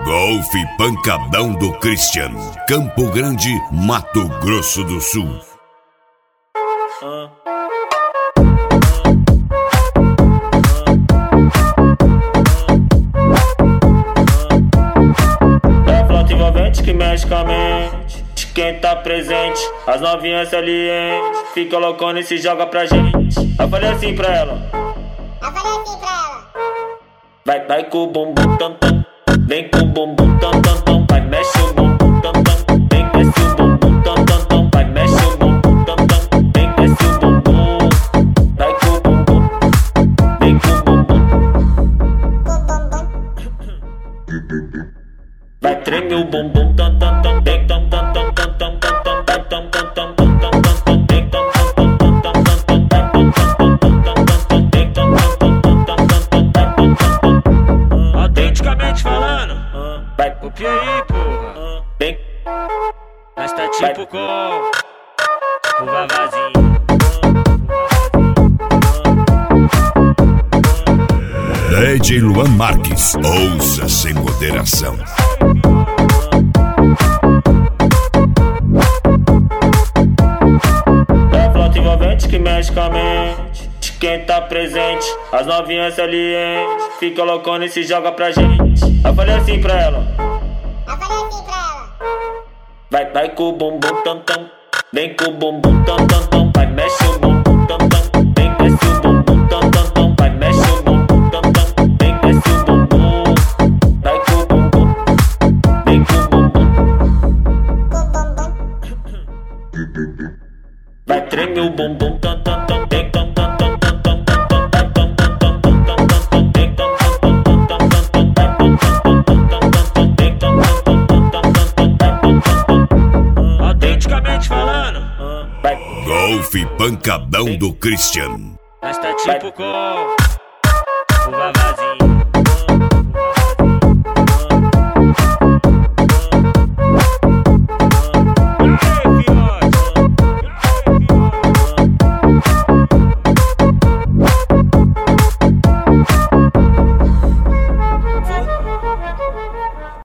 Golfe Pancadão do Christian, Campo Grande, Mato Grosso do Sul. É a flauta envolvente que mexe com a mente de quem tá presente. As novinhas salientes fica loucona e se joga pra gente. Eu falei assim pra ela. Vai com o bumbum tam tam. Vem com o bumbum tam tam tam. Vai mexe o bumbum tam tam. Vem desce o bumbum tam tam tam. Vai mexe o bumbum tam tam. Vem desce o bumbum. Vai com o bumbum. Vem com o bumbum. Vai treme o bumbum tam tam tam. Vem tam tam tam tam tam tam tam. Vai tam tam tam tam tam tam tam. Vem tam tam tam tam tam tam tam. Vai tam tam tam tam tam tam. Vem tam tam tam tam tam tam. Vai tam tam tam. Autenticamente falando, Vai copia aí, porra. Vem. Nós tá tipo com o Vavazinho. DJ Luan Marques, ouça sem moderação. É a flauta envolvente que mexe com a mente de quem tá presente. As novinhas salientes fica loucona e se joga pra gente. Eu falei assim pra ela. Vai com o bumbum tam tam. Vem com o bumbum tam tam tam. Vai mexe o bumbum tam tam. Vem desce o bumbum tam tam tam. Vai mexe o bumbum tam tam. Vem desce o bumbum. Vai com o bumbum. Vem com o bumbum. Vai treme o bumbum tam tam tam. Vem tam tam tam tam tam tam. Vai tam tam tam tam tam tam. Vem tam tam tam tam tam tam. Vai tam tam tam tam tam tam. Vem tam tam tam tam tam tam. Vai tam tam tam. Autenticamente falando, Vai. Golfe Pancadão do Christian. nós tá tipo com